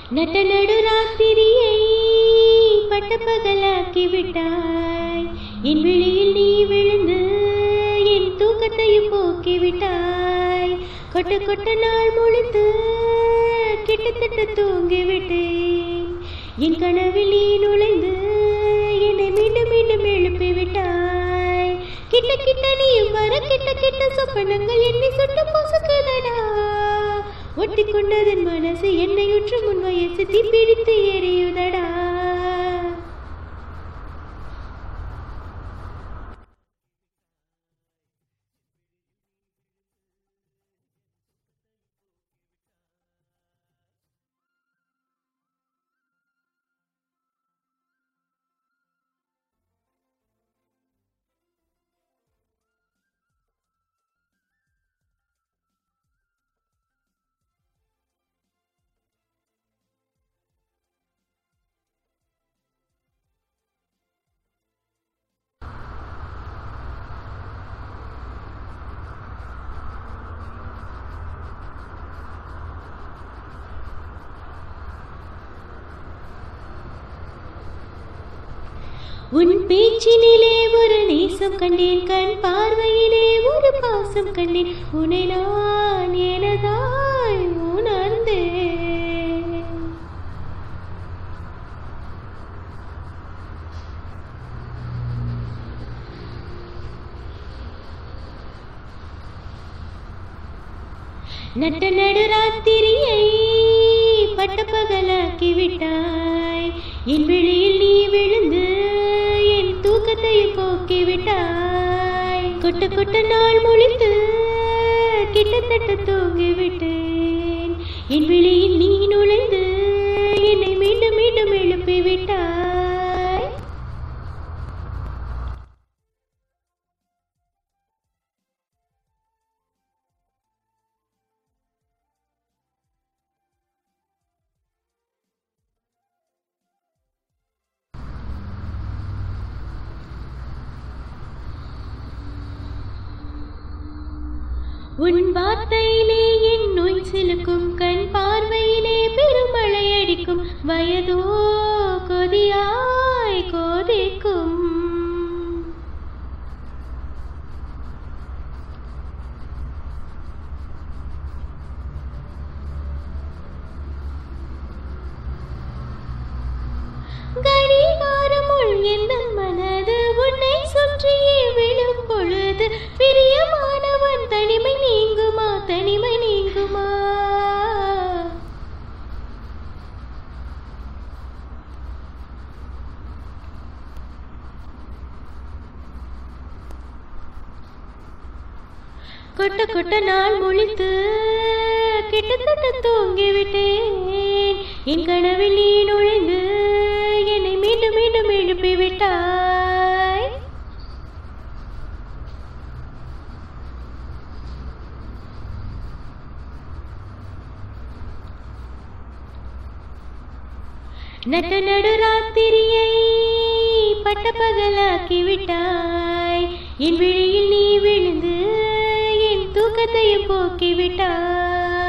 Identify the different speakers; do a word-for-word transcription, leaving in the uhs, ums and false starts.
Speaker 1: நட்ட நடு ராத்திரியை பட்டப்பகலாக்கி விட்டாய். என் விழியில் நீ விழுந்து என் தூக்கத்தையும் போக்கி விட்டாய். கொட்ட கொட்ட நாள் முழித்து கிட்டத்தட்ட தூங்கிவிட்டேன். என் கனவில் நீ நுழைந்து என்னை மீண்டும் மீண்டும் எழுப்பி விட்டாய். கிட்ட கிட்ட நீயும் வர கிட்ட கிட்ட சொப்பனங்கள் என்னை சுட்டு பொசுக்குதடா. ஒட்டி கொண்டதன் மனசு என்னை உற்று முன் வயசு தீப்பிடித்து எரியுதடா. உன் பேச்சினிலே ஒரு நேசம் கண்டேன். கண் பார்வையிலே ஒரு பாசம் கண்டேன். உன்னை நான் எனதாய் உணர்ந்தேன். நட்ட நடு ராத்திரியை பட்டப்பகலாக்கி விட்டாய். என் விழியில் நீ விழுந்து என் தூக்கத்தையும் போக்கி விட்டாய். கொட்ட கொட்ட நாள் முழித்து கிட்டத்தட்ட தூங்கிவிட்டேன். என் விழியில் நீ நுழைந்து என்னை மீண்டும் மீண்டும் எழுப்பி விட்டாய். உன் வார்த்தையிலே என் நோய் சிலுக்கும். கண் பார்வையிலே பெருமழை அடிக்கும். வயதோ கொதியாய் கொதிக்கும். கடிகாரம் உள் என்ன மனது உன்னை சுற்றியே விழும் பொழுது பிரியமானவன் தனிமை நீங்குமா தனிமை நீங்குமா. கொட்ட கொட்ட நாள் முழித்து கிட்டத்தட்ட தூங்கிவிட்டேன். என் கனவில் நீ நுழைந்து என்னை மீண்டும் மீண்டும் எழுப்பி விட்டாய். நட்ட நடு ராத்திரியை பட்டப்பகலாக்கி விட்டாய். என் விழியில் நீ விழுந்து என் தூக்கத்தையும் போக்கி விட்டாய்.